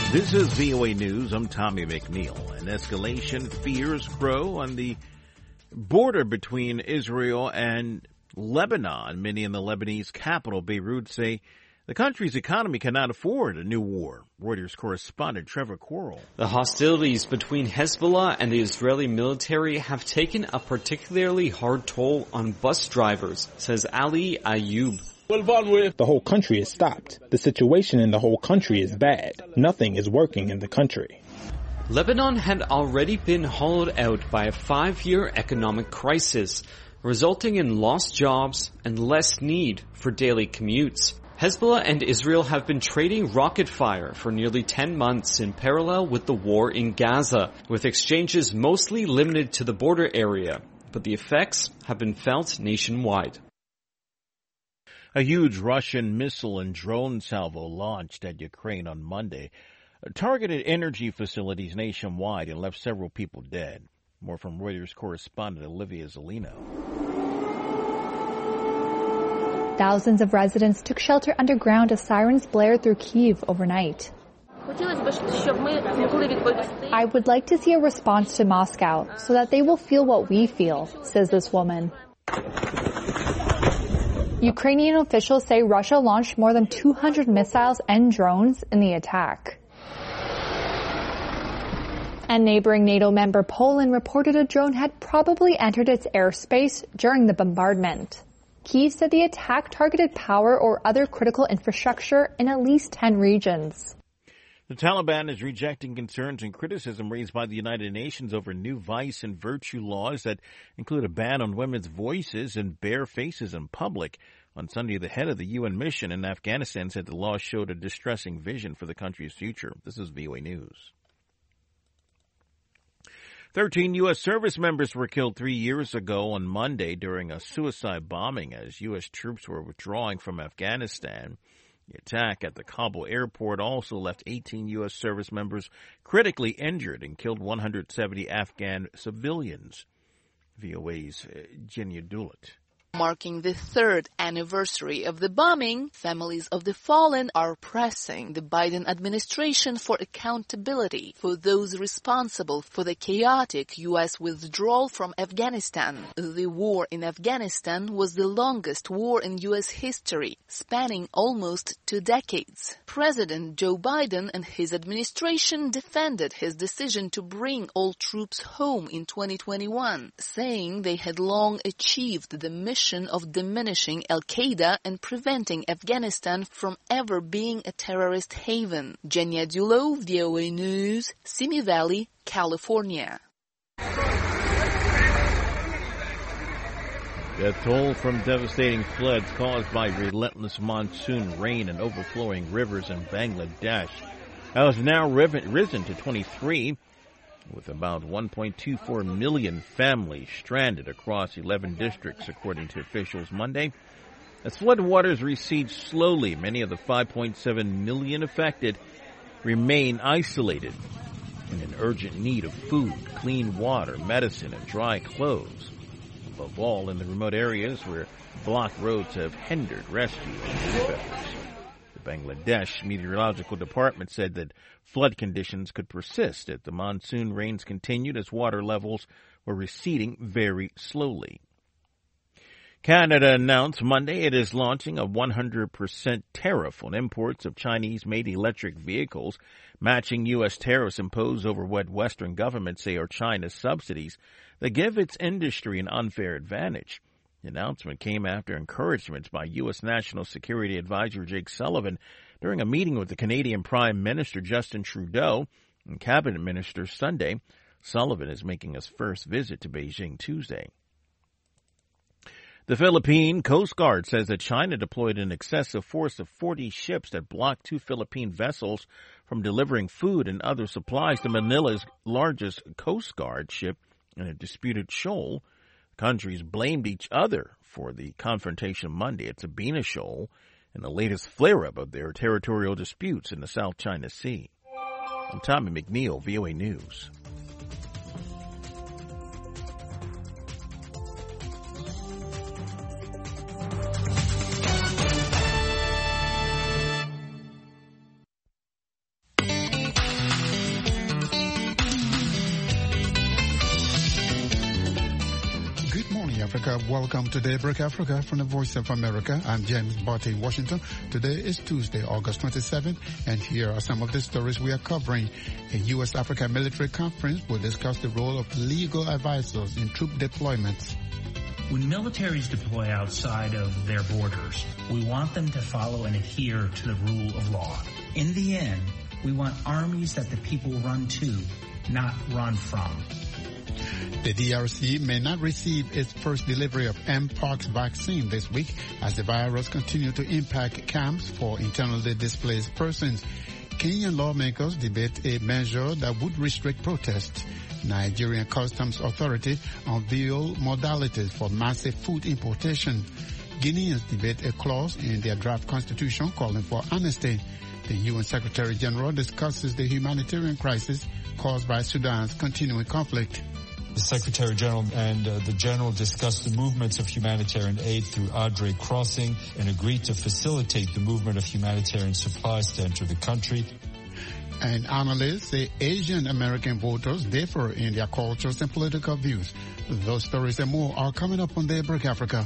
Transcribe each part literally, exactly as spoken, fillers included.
This is V O A News. I'm Tommy McNeil. An escalation fears grow on the border between Israel and Lebanon. Many in the Lebanese capital, Beirut, say the country's economy cannot afford a new war. Reuters correspondent Trevor Quarrell. The hostilities between Hezbollah and the Israeli military have taken a particularly hard toll on bus drivers, says Ali Ayub. The whole country is stopped. The situation in the whole country is bad. Nothing is working in the country. Lebanon had already been hollowed out by a five-year economic crisis, resulting in lost jobs and less need for daily commutes. Hezbollah and Israel have been trading rocket fire for nearly ten months in parallel with the war in Gaza, with exchanges mostly limited to the border area, but the effects have been felt nationwide. A huge Russian missile and drone salvo launched at Ukraine on Monday targeted energy facilities nationwide and left several people dead. More from Reuters correspondent Olivia Zolino. Thousands of residents took shelter underground as sirens blared through Kyiv overnight. I would like to see a response to Moscow so that they will feel what we feel, says this woman. Ukrainian officials say Russia launched more than two hundred missiles and drones in the attack. And neighboring NATO member Poland reported a drone had probably entered its airspace during the bombardment. Kyiv said the attack targeted power or other critical infrastructure in at least ten regions. The Taliban is rejecting concerns and criticism raised by the United Nations over new vice and virtue laws that include a ban on women's voices and bare faces in public. On Sunday, the head of the U N mission in Afghanistan said the law showed a distressing vision for the country's future. This is V O A News. Thirteen U S service members were killed three years ago on Monday during a suicide bombing as U S troops were withdrawing from Afghanistan. The attack at the Kabul airport also left eighteen U S service members critically injured and killed one hundred seventy Afghan civilians. V O A's Jenya Dulit. Marking the third anniversary of the bombing, families of the fallen are pressing the Biden administration for accountability for those responsible for the chaotic U S withdrawal from Afghanistan. The war in Afghanistan was the longest war in U S history, spanning almost two decades. President Joe Biden and his administration defended his decision to bring all troops home in twenty twenty-one, saying they had long achieved the mission of diminishing Al-Qaeda and preventing Afghanistan from ever being a terrorist haven. Jenya Dulo, V O A News, Simi Valley, California. The toll from devastating floods caused by relentless monsoon rain and overflowing rivers in Bangladesh has now risen to twenty-three. With about one point two four million families stranded across eleven districts, according to officials Monday. As floodwaters recede slowly, many of the five point seven million affected remain isolated and in urgent need of food, clean water, medicine, and dry clothes. Above all, in the remote areas where blocked roads have hindered rescue and relief efforts. The Bangladesh Meteorological Department said that flood conditions could persist if the monsoon rains continued as water levels were receding very slowly. Canada announced Monday it is launching a one hundred percent tariff on imports of Chinese-made electric vehicles, matching U S tariffs imposed over what Western governments say are China's subsidies that give its industry an unfair advantage. The announcement came after encouragements by U S National Security Advisor Jake Sullivan during a meeting with the Canadian Prime Minister Justin Trudeau and Cabinet Ministers Sunday. Sullivan is making his first visit to Beijing Tuesday. The Philippine Coast Guard says that China deployed an excessive force of forty ships that blocked two Philippine vessels from delivering food and other supplies to Manila's largest Coast Guard ship in a disputed shoal. Countries blamed each other for the confrontation Monday at Sabina Shoal and the latest flare-up of their territorial disputes in the South China Sea. I'm Tommy McNeil, V O A News. Africa. Welcome to Daybreak Africa from the Voice of America. I'm James Barty in Washington. Today is Tuesday, August twenty-seventh, and here are some of the stories we are covering. A U S Africa military conference will discuss the role of legal advisors in troop deployments. When militaries deploy outside of their borders, we want them to follow and adhere to the rule of law. In the end, we want armies that the people run to, not run from. The D R C may not receive its first delivery of Mpox vaccine this week as the virus continues to impact camps for internally displaced persons. Kenyan lawmakers debate a measure that would restrict protests. Nigerian Customs Authority unveil modalities for massive food importation. Guineans debate a clause in their draft constitution calling for amnesty. The U N Secretary General discusses the humanitarian crisis caused by Sudan's continuing conflict. The Secretary General and uh, the General discussed the movements of humanitarian aid through Adre Crossing and agreed to facilitate the movement of humanitarian supplies to enter the country. And analysts say Asian American voters differ in their cultures and political views. Those stories and more are coming up on Daybreak Africa.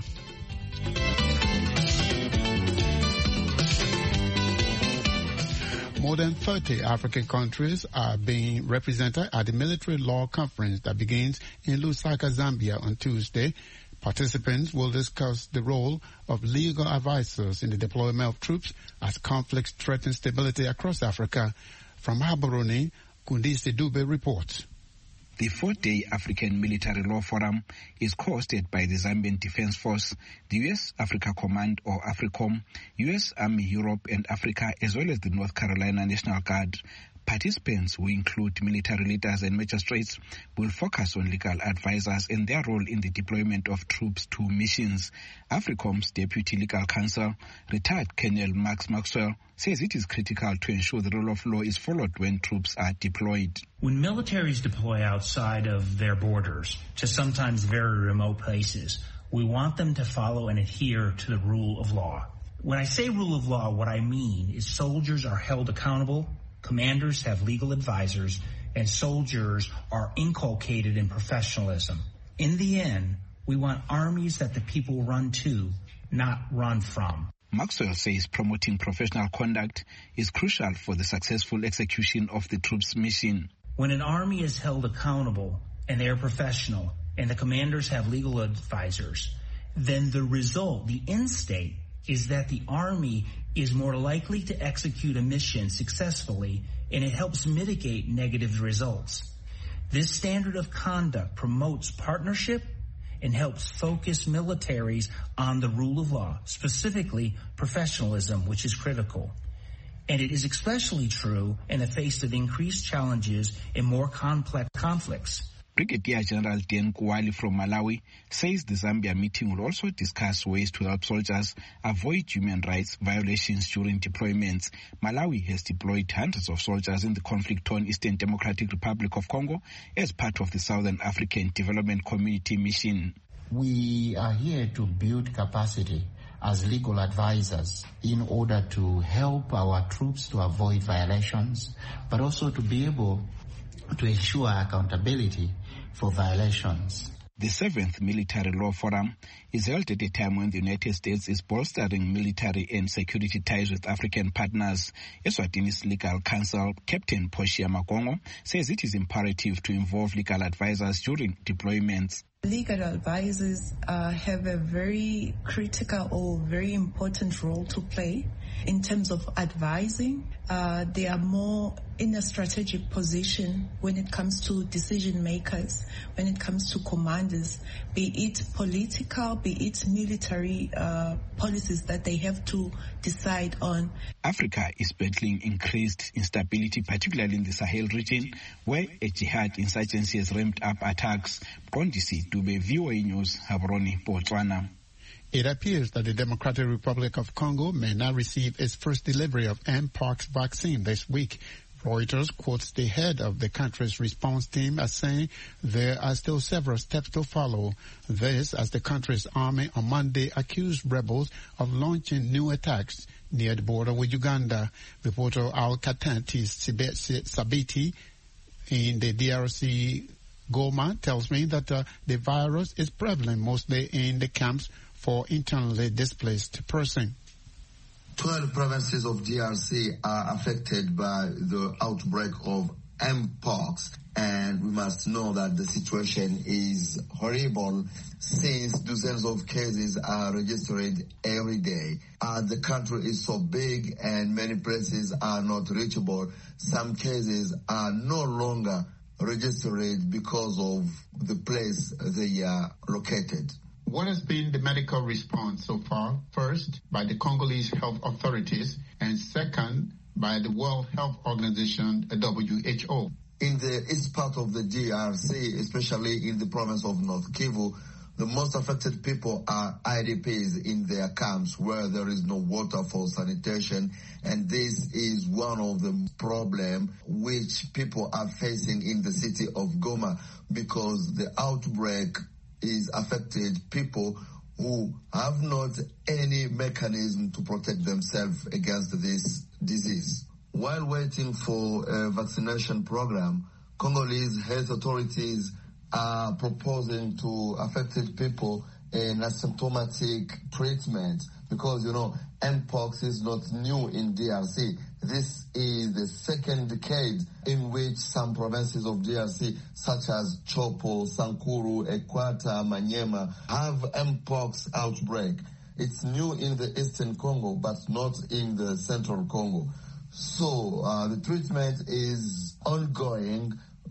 More than thirty African countries are being represented at the military law conference that begins in Lusaka, Zambia on Tuesday. Participants will discuss the role of legal advisors in the deployment of troops as conflicts threaten stability across Africa. From Gaborone, Kundisi Dube reports. The four-day African Military Law Forum is co-hosted by the Zambian Defense Force, the U S Africa Command or AFRICOM, U S Army Europe and Africa, as well as the North Carolina National Guard. Participants, who include military leaders and magistrates, will focus on legal advisors and their role in the deployment of troops to missions. AFRICOM's Deputy Legal Counsel, retired Colonel Max Maxwell, says it is critical to ensure the rule of law is followed when troops are deployed. When militaries deploy outside of their borders to sometimes very remote places, we want them to follow and adhere to the rule of law. When I say rule of law, what I mean is soldiers are held accountable, commanders have legal advisors, and soldiers are inculcated in professionalism. In the end, we want armies that the people run to, not run from. Maxwell says promoting professional conduct is crucial for the successful execution of the troops' mission. When an army is held accountable and they are professional and the commanders have legal advisors, then the result, the end state, is that the army is more likely to execute a mission successfully, and it helps mitigate negative results. This standard of conduct promotes partnership and helps focus militaries on the rule of law, specifically professionalism, which is critical. And it is especially true in the face of increased challenges in more complex conflicts. Brigadier General Dan Kuwali from Malawi says the Zambia meeting will also discuss ways to help soldiers avoid human rights violations during deployments. Malawi has deployed hundreds of soldiers in the conflict-torn Eastern Democratic Republic of Congo as part of the Southern African Development Community mission. We are here to build capacity as legal advisors in order to help our troops to avoid violations, but also to be able to ensure accountability for violations. The seventh Military Law Forum is held at a time when the United States is bolstering military and security ties with African partners. Eswatini's legal counsel, Captain Portia Magongo, says it is imperative to involve legal advisors during deployments. Legal advisors uh, have a very critical or very important role to play in terms of advising. Uh, they are more in a strategic position when it comes to decision makers, when it comes to commanders, be it political, be it military uh, policies that they have to decide on. Africa is battling increased instability, particularly in the Sahel region, where a jihad insurgency has ramped up attacks. Kondisi Dube, V O A News, Gaborone, Botswana. It appears that the Democratic Republic of Congo may not receive its first delivery of Mpox vaccine this week. Reuters quotes the head of the country's response team as saying there are still several steps to follow. This as the country's army on Monday accused rebels of launching new attacks near the border with Uganda. Reporter Al Katanti Sabiti in the D R C Goma tells me that uh, the virus is prevalent mostly in the camps for internally displaced persons. twelve provinces of D R C are affected by the outbreak of Mpox, and we must know that the situation is horrible since dozens of cases are registered every day. Uh, the country is so big and many places are not reachable. Some cases are no longer registered because of the place they are located. What has been the medical response so far? First, by the Congolese health authorities, and second, by the World Health Organization, W H O. In the east part of the D R C, especially in the province of North Kivu, the most affected people are I D Ps in their camps where there is no water for sanitation, and this is one of the problems which people are facing in the city of Goma, because the outbreak is affected people who have not any mechanism to protect themselves against this disease. While waiting for a vaccination program, Congolese health authorities are proposing to affected people an asymptomatic treatment because, you know, Mpox is not new in D R C. This is the second decade in which some provinces of D R C, such as Chopo, Sankuru, Equata, Manyema, have Mpox outbreak. It's new in the eastern Congo, but not in the central Congo. So uh, the treatment is ongoing,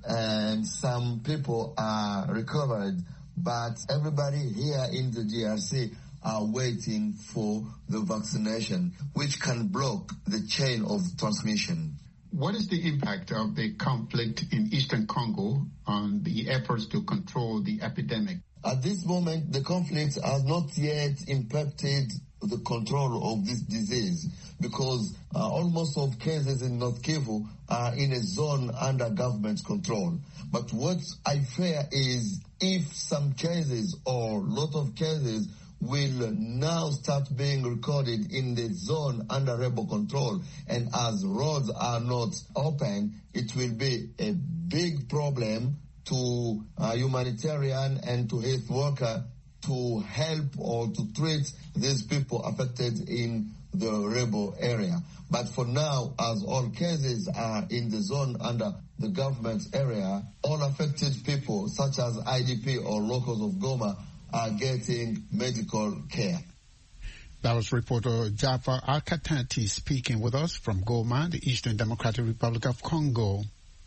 and some people are recovered, but everybody here in the D R C are waiting for the vaccination, which can block the chain of transmission. What is the impact of the conflict in eastern Congo on the efforts to control the epidemic? At this moment, the conflict has not yet impacted the control of this disease, because uh, almost all cases in North Kivu are in a zone under government control. But what I fear is if some cases or lot of cases will now start being recorded in the zone under rebel control, and as roads are not open, it will be a big problem to uh, humanitarian and to health worker to help or to treat these people affected in the rebel area. But for now, as all cases are in the zone under the government area, all affected people, such as I D P or locals of Goma, are getting medical care. That was reporter Jafar Al-Katanti speaking with us from Goma, the Eastern Democratic Republic of Congo.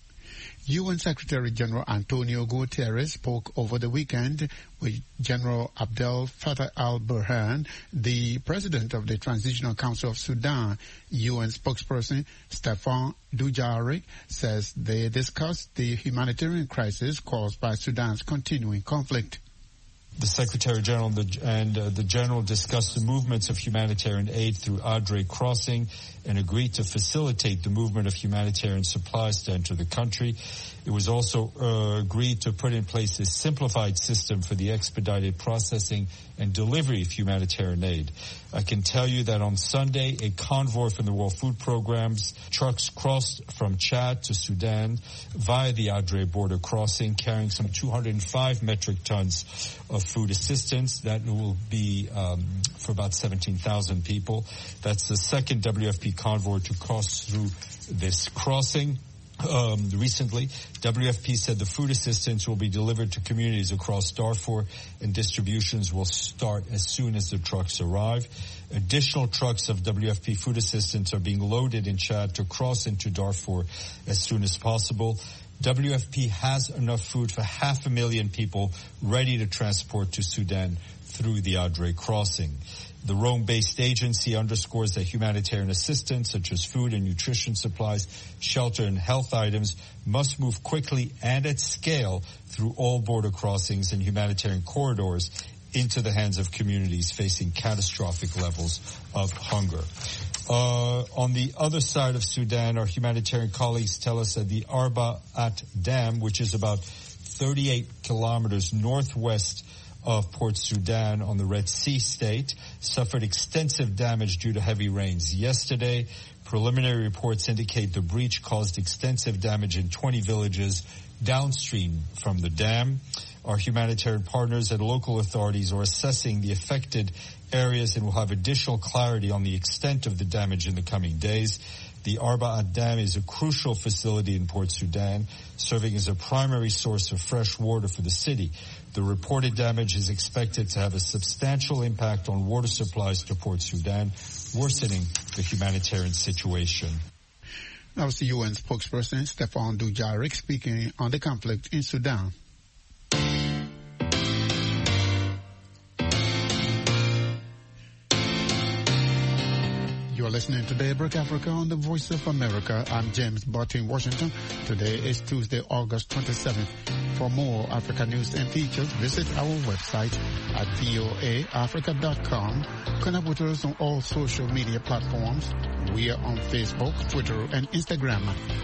U N Secretary General Antonio Guterres spoke over the weekend with General Abdel Fattah al-Burhan, the president of the Transitional Council of Sudan. U N spokesperson Stefan Dujarric says they discussed the humanitarian crisis caused by Sudan's continuing conflict. The Secretary General and uh, the General discussed the movements of humanitarian aid through Adre crossing and agreed to facilitate the movement of humanitarian supplies to enter the country. It was also uh, agreed to put in place a simplified system for the expedited processing and delivery of humanitarian aid. I can tell you that on Sunday, a convoy from the World Food Program's trucks crossed from Chad to Sudan via the Adre border crossing, carrying some two hundred five metric tons of food assistance. That will be um, for about seventeen thousand people. That's the second W F P convoy to cross through this crossing. Um, recently, W F P said the food assistance will be delivered to communities across Darfur, and distributions will start as soon as the trucks arrive. Additional trucks of W F P food assistance are being loaded in Chad to cross into Darfur as soon as possible. W F P has enough food for half a million people ready to transport to Sudan through the Adre crossing. The Rome-based agency underscores that humanitarian assistance, such as food and nutrition supplies, shelter and health items, must move quickly and at scale through all border crossings and humanitarian corridors into the hands of communities facing catastrophic levels of hunger. Uh, on the other side of Sudan, our humanitarian colleagues tell us that the Arba At Dam, which is about thirty-eight kilometers northwest of Port Sudan on the Red Sea state suffered extensive damage due to heavy rains yesterday. Preliminary reports indicate the breach caused extensive damage in twenty villages downstream from the dam. Our humanitarian partners and local authorities are assessing the affected areas and will have additional clarity on the extent of the damage in the coming days. The Arba'at Dam is a crucial facility in Port Sudan, serving as a primary source of fresh water for the city. The reported damage is expected to have a substantial impact on water supplies to Port Sudan, worsening the humanitarian situation. That was the U N spokesperson, Stefan Dujarric, speaking on the conflict in Sudan. You're listening to Daybreak Africa on the Voice of America. I'm James Butt in Washington. Today is Tuesday, August twenty-seventh. For more Africa news and features, visit our website at voa africa dot com. Connect with us on all social media platforms. We are on Facebook, Twitter, and Instagram.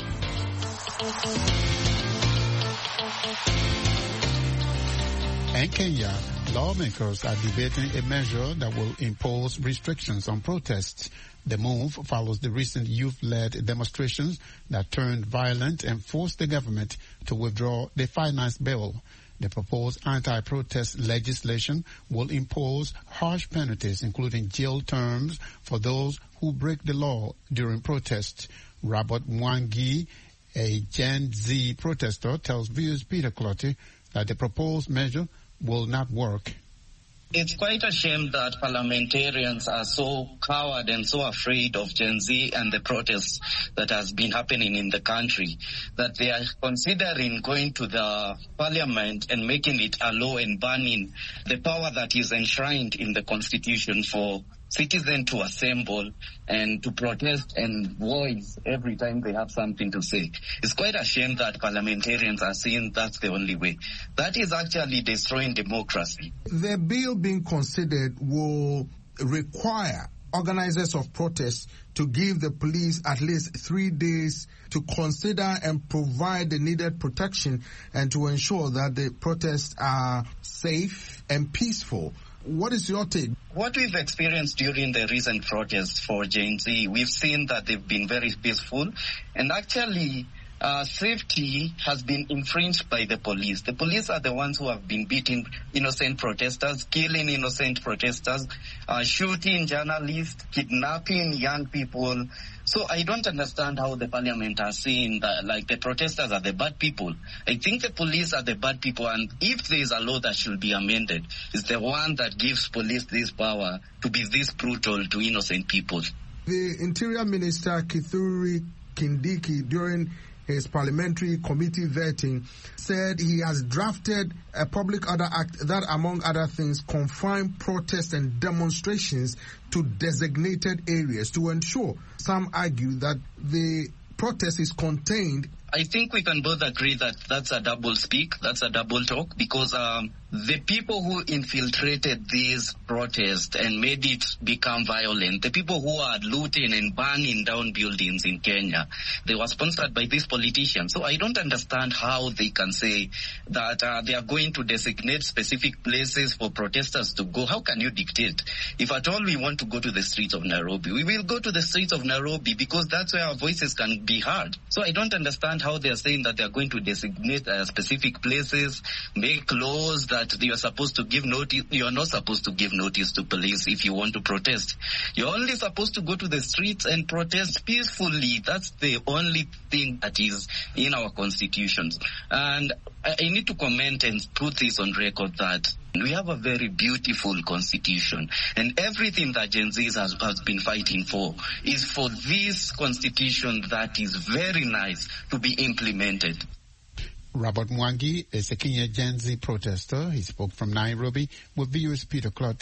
In Kenya, lawmakers are debating a measure that will impose restrictions on protests. The move follows the recent youth-led demonstrations that turned violent and forced the government to withdraw the finance bill. The proposed anti-protest legislation will impose harsh penalties, including jail terms for those who break the law during protests. Robert Mwangi, a Gen Z protester, tells viewers Peter Clotty that the proposed measure will not work. It's quite a shame that parliamentarians are so coward and so afraid of Gen Z and the protests that has been happening in the country, that they are considering going to the parliament and making it a law and banning the power that is enshrined in the constitution for citizens to assemble and to protest and voice every time they have something to say. It's quite a shame that parliamentarians are saying that's the only way. That is actually destroying democracy. The bill being considered will require organizers of protests to give the police at least three days to consider and provide the needed protection and to ensure that the protests are safe and peaceful. What is your take? What we've experienced during the recent protests for Gen Z, we've seen that they've been very peaceful, and actually uh, safety has been infringed by the police. The police are the ones who have been beating innocent protesters, killing innocent protesters, uh, shooting journalists, kidnapping young people. So I don't understand how the parliament are saying that, like, the protesters are the bad people. I think the police are the bad people, and if there is a law that should be amended, it's the one that gives police this power to be this brutal to innocent people. The Interior Minister, Kithure Kindiki, during his parliamentary committee vetting, said he has drafted a Public Order Act that, among other things, confine protests and demonstrations to designated areas to ensure, some argue, that the protest is contained. I think we can both agree that that's a double speak, that's a double talk, because um, the people who infiltrated these protests and made it become violent, the people who are looting and burning down buildings in Kenya, they were sponsored by these politicians. So I don't understand how they can say that uh, they are going to designate specific places for protesters to go. How can you dictate? If at all we want to go to the streets of Nairobi, we will go to the streets of Nairobi because that's where our voices can be heard. So I don't understand how they are saying that they are going to designate uh, specific places, make laws that you are supposed to give notice. You are not supposed to give notice to police if you want to protest. You're only supposed to go to the streets and protest peacefully. That's the only thing that is in our constitutions. And I, I need to comment and put this on record that we have a very beautiful constitution, and everything that Gen Z has, has been fighting for is for this constitution that is very nice to be implemented. Robert Mwangi is a Kenya Gen Z protester. He spoke from Nairobi with V O A's Peter Clotty.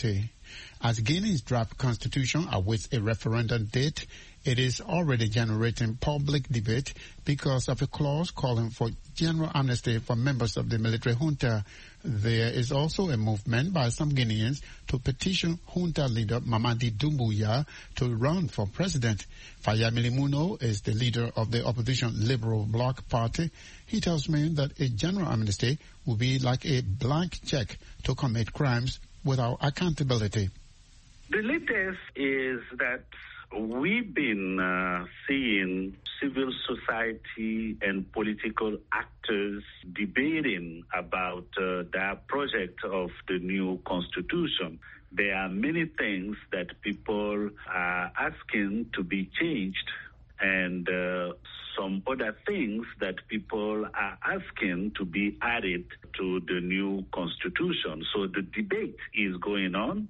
As Guinea's draft constitution awaits a referendum date, it is already generating public debate because of a clause calling for general amnesty for members of the military junta. There is also a movement by some Guineans to petition junta leader Mamadi Doumbouya to run for president. Fayamili Muno is the leader of the opposition Liberal Bloc Party. He tells me that a general amnesty will be like a blank check to commit crimes without accountability. The latest is that we've been uh, seeing civil society and political actors debating about uh, the project of the new constitution. There are many things that people are asking to be changed, and uh, some other things that people are asking to be added to the new constitution. So the debate is going on.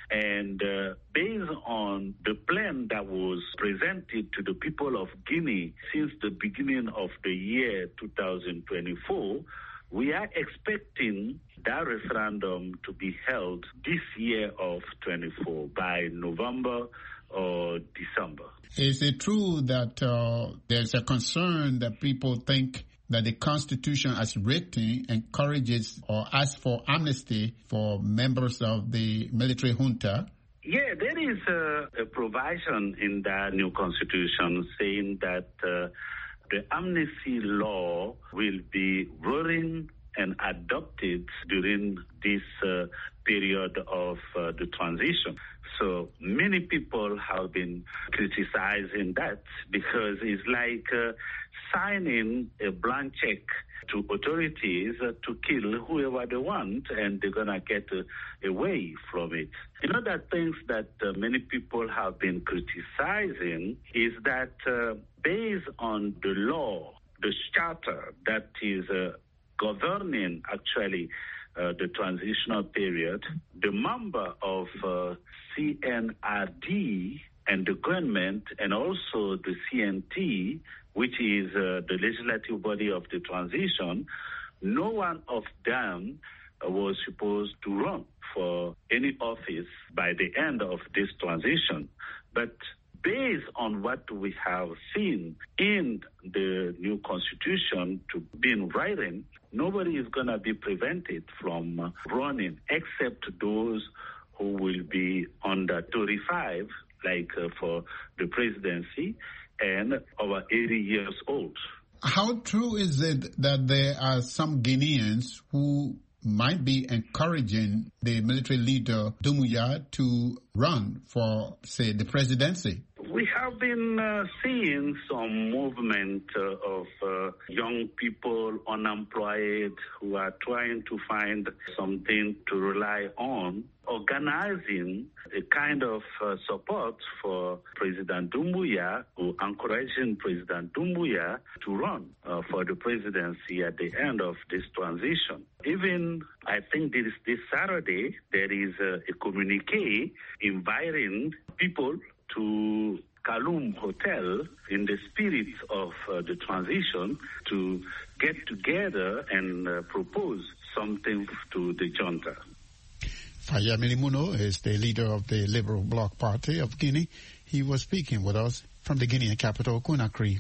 And uh, based on the plan that was presented to the people of Guinea since the beginning of the year two thousand twenty-four, we are expecting that referendum to be held this year of twenty-four by November or December. Is it true that uh, there's a concern that people think that the Constitution as written encourages or asks for amnesty for members of the military junta? Yeah, there is a, a provision in the new Constitution saying that uh, the amnesty law will be rolling and adopted during this uh, period of uh, the transition. So many people have been criticizing that because it's like uh, signing a blank check to authorities uh, to kill whoever they want, and they're going to get uh, away from it. You know, that things that uh, many people have been criticizing is that uh, based on the law, the charter that is uh, governing actually Uh, the transitional period, the member of uh, C N R D and the government and also the C N T, which is uh, the legislative body of the transition, no one of them uh, was supposed to run for any office by the end of this transition. But based on what we have seen in the new constitution to be in writing, nobody is going to be prevented from uh, running except those who will be under thirty-five, like uh, for the presidency, and over eighty years old. How true is it that there are some Guineans who might be encouraging the military leader Doumbouya to run for, say, the presidency? We have been uh, seeing some movement uh, of uh, young people unemployed who are trying to find something to rely on, organizing a kind of uh, support for President Doumbouya, or encouraging President Doumbouya to run uh, for the presidency at the end of this transition. Even, I think this, this Saturday, there is a, a communique inviting people to Kaloum Hotel in the spirit of uh, the transition to get together and uh, propose something to the junta. Fayamili Muno is the leader of the Liberal Bloc Party of Guinea. He was speaking with us from the Guinean capital, Conakry.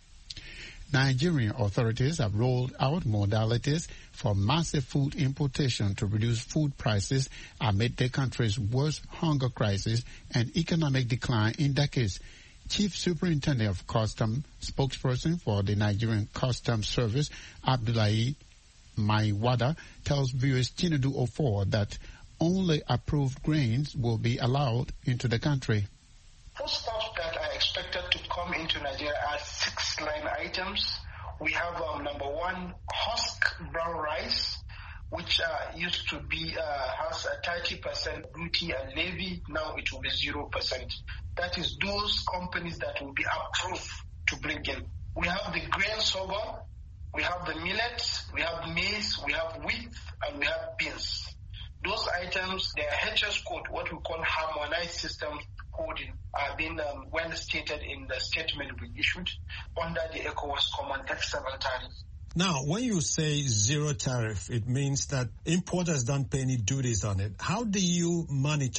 Nigerian authorities have rolled out modalities for massive food importation to reduce food prices amid the country's worst hunger crisis and economic decline in decades. Chief Superintendent of Customs, spokesperson for the Nigerian Customs Service, Abdullahi Maiwada, tells viewers Chinedu Ofor that only approved grains will be allowed into the country. Foodstuffs that are expected to come into Nigeria are six line items. We have um, number one, husk brown rice, which uh, used to be uh, has a thirty percent duty and levy. Now it will be zero percent. That is those companies that will be approved to bring in. We have the grain sorghum, we have the millet, we have maize, we have wheat, and we have beans. Those items, their H S code, what we call harmonized system coding, are being um, well stated in the statement we issued under the ECOWAS Common Textile Tariff. Now, when you say zero tariff, it means that importers don't pay any duties on it. How do you monitor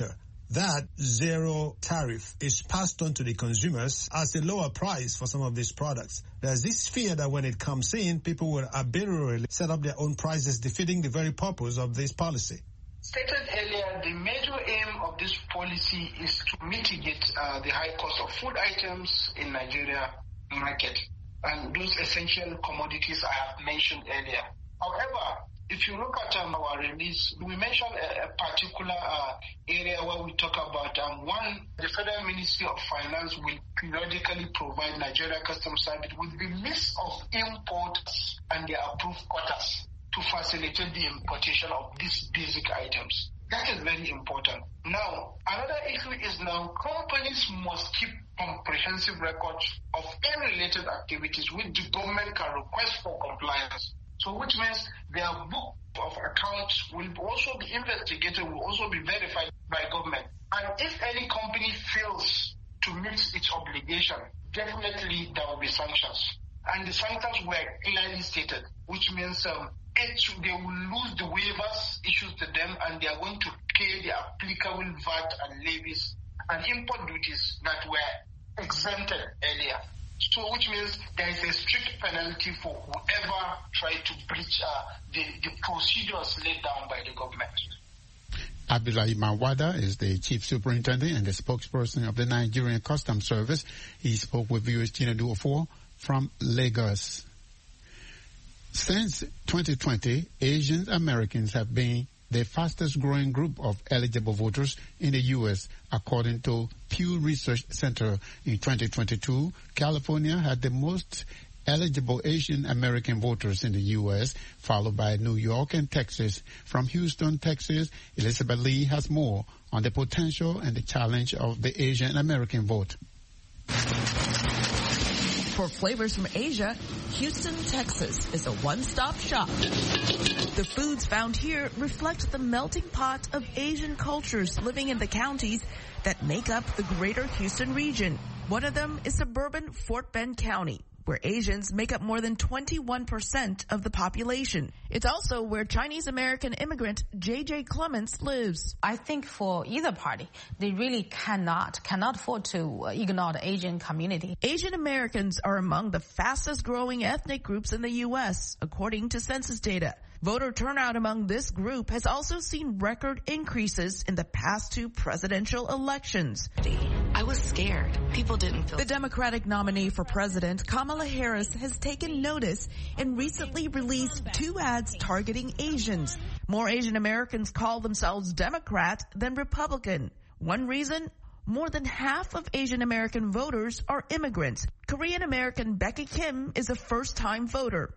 that zero tariff is passed on to the consumers as a lower price for some of these products. There's this fear that when it comes in, people will arbitrarily set up their own prices, defeating the very purpose of this policy. Stated earlier, the major aim of this policy is to mitigate uh, the high cost of food items in Nigeria market and those essential commodities I have mentioned earlier. However, if you look at um, our release, we mentioned a, a particular uh, area where we talk about um, one, the Federal Ministry of Finance will periodically provide Nigeria Customs Service with the list of imports and their approved quotas to facilitate the importation of these basic items. That is very important. Now, another issue is now companies must keep comprehensive records of any related activities which the government can request for compliance. So which means their book of accounts will also be investigated, will also be verified by government. And if any company fails to meet its obligation, definitely there will be sanctions. And the sanctions were clearly stated, which means um, it, they will lose the waivers issued to them and they are going to pay the applicable V A T and levies and import duties that were exempted earlier. So which means there is a strict penalty for whoever tried to breach uh, the, the procedures laid down by the government. Abdullahi Mawada is the chief superintendent and the spokesperson of the Nigerian Customs Service. He spoke with viewers Gina Duofor from Lagos. Since twenty twenty, Asian Americans have been the fastest growing group of eligible voters in the U S, according to Pew Research Center. In twenty twenty-two, California had the most eligible Asian American voters in the U S, followed by New York and Texas. From Houston, Texas, Elizabeth Lee has more on the potential and the challenge of the Asian American vote. For flavors from Asia, Houston, Texas is a one-stop shop. The foods found here reflect the melting pot of Asian cultures living in the counties that make up the greater Houston region. One of them is suburban Fort Bend County, where Asians make up more than twenty-one percent of the population. It's also where Chinese-American immigrant J J Clements lives. I think for either party, they really cannot, cannot afford to ignore the Asian community. Asian Americans are among the fastest growing ethnic groups in the U S, according to census data. Voter turnout among this group has also seen record increases in the past two presidential elections. I was scared. People didn't feel... The Democratic nominee for president, Kamala Harris, has taken notice and recently released two ads targeting Asians. More Asian Americans call themselves Democrat than Republican. One reason? More than half of Asian American voters are immigrants. Korean American Becky Kim is a first-time voter.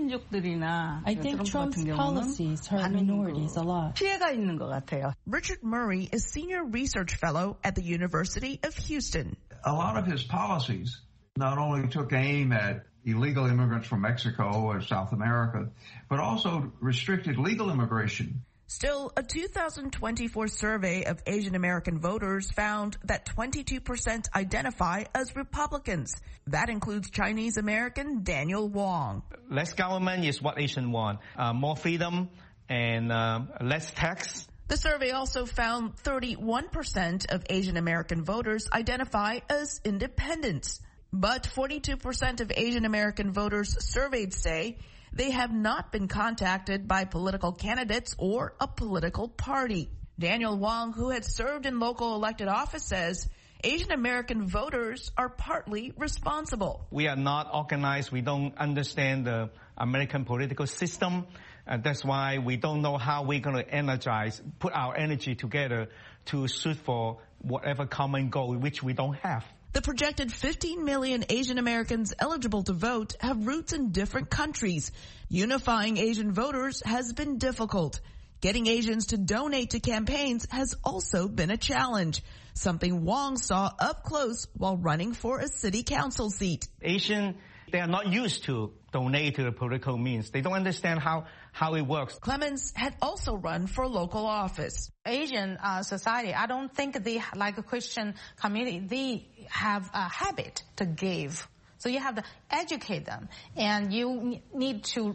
I think Trump's policies hurt minorities a lot. Richard Murray is senior research fellow at the University of Houston. A lot of his policies not only took aim at illegal immigrants from Mexico or South America, but also restricted legal immigration. Still, a two thousand twenty-four survey of Asian American voters found that twenty-two percent identify as Republicans. That includes Chinese American Daniel Wong. Less government is what Asians want. Uh, more freedom and uh, less tax. The survey also found thirty-one percent of Asian American voters identify as independents. But forty-two percent of Asian American voters surveyed say they have not been contacted by political candidates or a political party. Daniel Wong, who had served in local elected office, says Asian American voters are partly responsible. We are not organized. We don't understand the American political system. And that's why we don't know how we're going to energize, put our energy together to shoot for whatever common goal, which we don't have. The projected fifteen million Asian Americans eligible to vote have roots in different countries. Unifying Asian voters has been difficult. Getting Asians to donate to campaigns has also been a challenge, something Wong saw up close while running for a city council seat. Asian, they are not used to donate to the political means. They don't understand how, how it works. Clements had also run for local office. Asian uh, society, I don't think they, like a Christian community, they have a habit to give. So you have to educate them, and you need to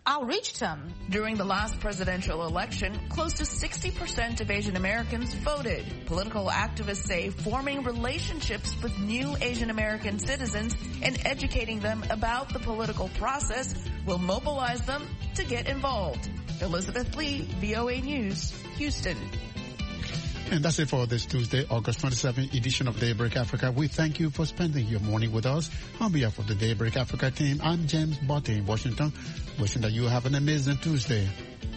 outreach them. During the last presidential election, close to sixty percent of Asian Americans voted. Political activists say forming relationships with new Asian American citizens and educating them about the political process will mobilize them to get involved. Elizabeth Lee, V O A News, Houston. And that's it for this Tuesday, August twenty-seventh edition of Daybreak Africa. We thank you for spending your morning with us. On behalf of the Daybreak Africa team, I'm James Botte in Washington, wishing that you have an amazing Tuesday.